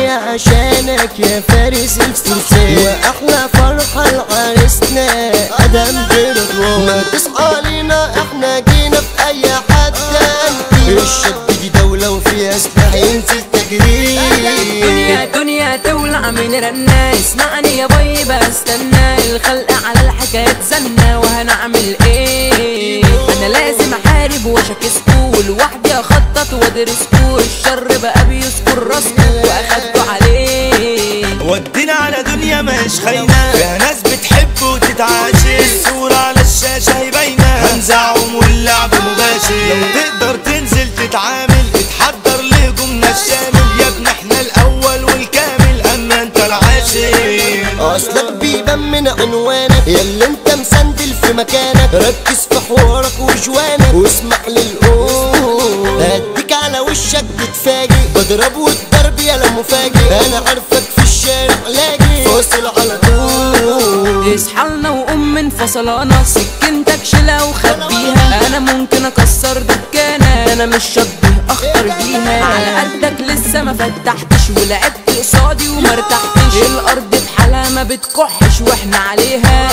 الدنيا عشانك يا فارس الفرسان، واحلى فرحة لعريسنا ادم برضوان. ما تصحى لينا احنا جينا في اي حد تاني، الشاب دي دولة وفيها سلاح ينزل تجريد. دنيا تولع من رنا، اسمعني يا باي بستنى الخلق على الحكاية تزنى، وهنعمل ايه؟ انا لازم احارب واشاكسكو، ولوحدي اخطط وادرسكو، الشر بقى بيذكر راسكو واخدته عليه. ودينا على دنيا مش خاينة، فيها ناس بتحب وتتعاشر، الصورة على الشاشة هي باينة، هنزعهم واللعب مباشر. لو تقدر تنزل تتعامل اتحضر لهجومنا الشامل، يا ابني احنا الاول والكامل اما انت العاشر. اصلك بيبان من عنوانك ياللي انت مسندل في مكانك، ركز في حوارك وجوانك واسمع للقول، هديك على وشك تتفاجئ، بضرب والضرب يالا مفاجئ، انا عارفك في الشارع لاجي فاصل على طول. اصحالنا وقوم من فصلانة، سكنتك شيلها وخبيها، انا ممكن اكسر دكانة، انا مش شبه اخطر بيها، على قدك لسه ما فتحتش ولعبت قصادي ومرتحتش، الارض بحالها ما بتكحش واحنا عليها.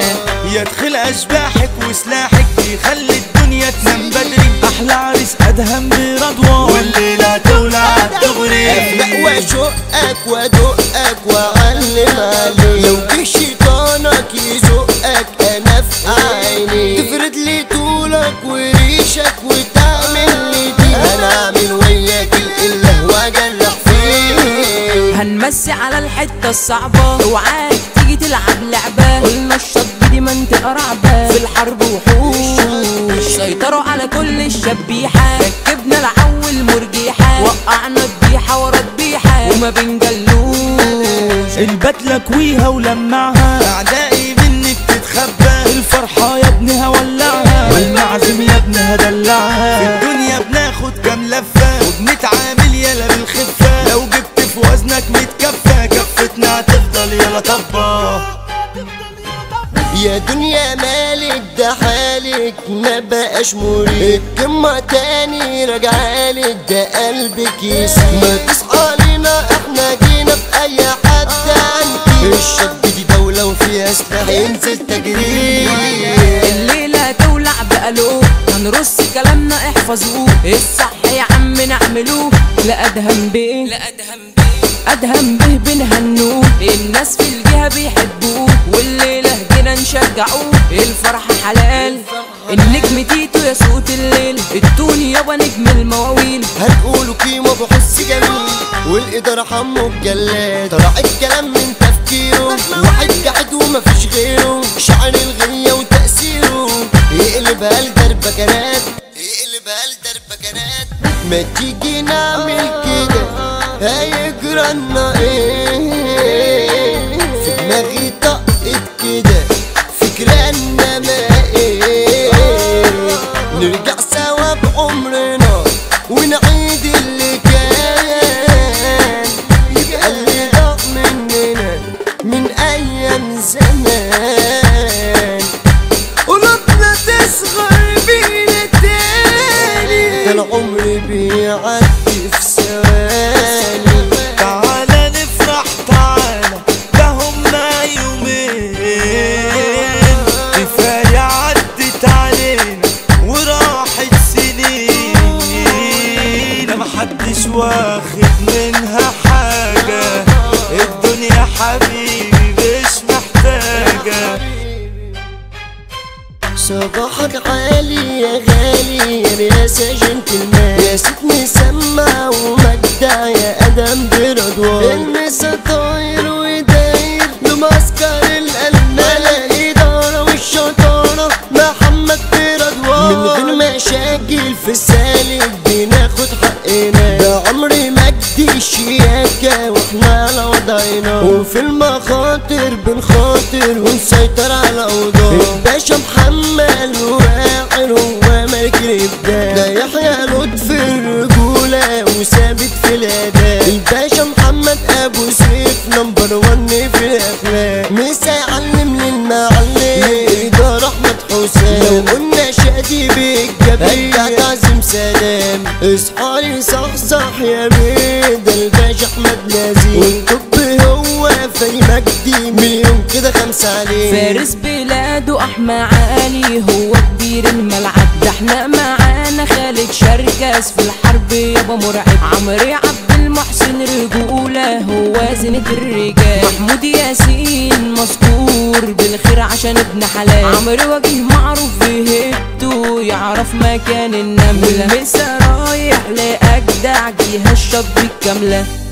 يدخل اشباحك وسلاحك يخلي الدنيا تنام بدري، احلى عريس ادهم برضوان، والليلة تولع الدغري. افلق واشقك وادقك واعلم عليك، لو جه شيطانك يزقك انا في عيني، تفرد لي طولك وريشك وتعمل لي دي، انا اعمل وياك الاله واجرح فيه. هنمسي على الحتة الصعبة، اوعاك تيجي تلعب لعبة، قلنا الشط دي منطقة رعبة، في الحرب وحوش سيطروا على كل الشبيحة، ركبنا العول مرجيحة، وقعنا الضيحة ورا الضيحة وما بنجلوش، البدلة كويها ولمعها، اعدائي منك تتخبى، الفرحة يا ابني هولعها، والمعزم يا ابني هدلعها، في الدنيا بناخد كام لفة وبنتعامل يلا بالخفة، لو جبت في وزنك متكفة كفتنا هتفضل يلا طبة. يا دنيا مالك ده حالك ما بقاش مريح، الكلمة تاني رجعالك ده قلبك يسيب، ما تصحى لينا احنا جينا في اي حد تاني، الشاب دي دولة وفيها سلاح ينزل تجريد. الليلة تولع بقلوب، هنرص كلامنا احفظوه، الصح يا عم نعملوه، لا ادهم بيه ادهم به بنهنوه، الناس في الجهة بيحبوه، والليلة جينا نشجعوه، الفرحة حلال النجم تيتو يا صوت الليل، التوني يابا نجم المواويل، هنقوله كيمو بحس جميل، والإدارة حمو الجلاد، طلع الكلام من تفكيره، واحد قاعد ومفيش غيره، شعر الغنية وتأثيره، يقلبها لدربكنات ما تيجي نعمل كده هيجرالنا ايه، في دماغي طقت كده فكرنا ما ايه، نرجع سوا بعمرنا ونعيد اللي كان، يبقى اللي ضاع مننا من ايام زمان، قلوبنا تصغر بينا تاني، ده العمر بيعدي في ثواني، تعالى نفرح تعالى ده هما يومين، كفاية عدت علينا وراحت سنين، ده محدش واخد منها حاجة، الدنيا حبيبي مش محتاجة. صباحك عالي يا غالي يا رياسة جنتلمان، يا ستني سمع ومجدع يا ادم برضوان، المسا طاير وداير بمعسكر الالمان، الادارة والشطارة محمد برضوان، من غير مشاكل في السالك بناخد حقنا، ده عمري مجدي الشياكة واحنا على وضعنا، وفي المخاطر بنخاطر ونسيطر على الاوضاع، الباشا محمد واعر هو ملك الابداع، ده يحيى لطف الرجولة وثابت في الاداء، الباشا محمد ابو سيف نمبر 1 في الاخلاق، مسا يعلم للمعلم الادارة احمد حسام، لو قلنا شادي بالجبل تعزم السلام. اصحالي صحصح يا ميدا الباشا احمد نزيه، والطب هو في مجدي مليون كده 5 عليه. فارس بلاده احمى علي هو كبير الملعب، ده احنا معانا خالد شركس في الحرب يابا مرعب. عمرو عبد المحسن رجولة هو زينة الرجال. محمود ياسين مذكور بالخير عشان ابن حلال. عمرو وجيه معروف بهيبته يعرف مكان النملة. والمسا رايح لأجدع جهة الشاب الكاملة.